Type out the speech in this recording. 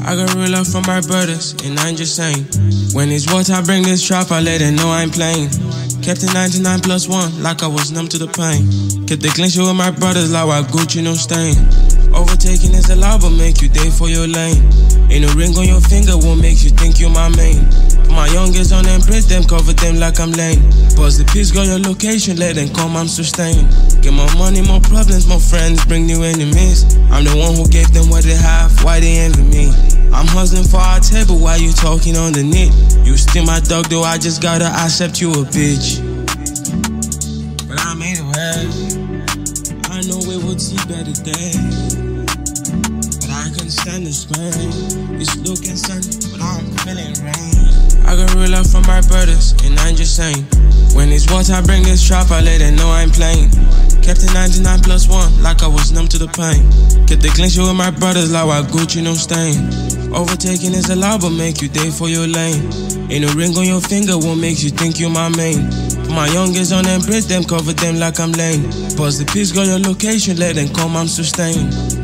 I got real love from my brothers, and I ain't just saying. When it's water, I bring this trap, I let them know I ain't playing. Kept it 99 plus 1, like I was numb to the pain. Kept the clean shit with my brothers, like I Gucci, no stain. Overtaking is allowed, but make you day for your lane. Ain't no ring on your finger, won't make you think you're my main. Put my youngest on them, press them, cover them like I'm lame. Buzz the piece, got your location, let them come, I'm sustained. Get more money, more problems, more friends, bring new enemies. I'm the one who gave them what they have, why they envy me? I'm hustling for our table, why you talking underneath? You still my dog, though I just gotta accept you a bitch. But I made it well, I know we would see better days. But I couldn't stand this pain. It's looking sunny, but I'm feeling rain. I got real love from my brothers, and I ain't just saying. When it's water, I bring this trap, I let them know I ain't playing. Kept it 99 plus 1, like I was numb to the pain. Kept the clean shit with my brothers, like I Gucci, no stain. Overtaking is allowed, but make you day for your lane. Ain't no ring on your finger, won't make you think you're my main. Put my youngest on them, press them, cover them like I'm lame. Buzz the piece, got your location, let them come, I'm sustained.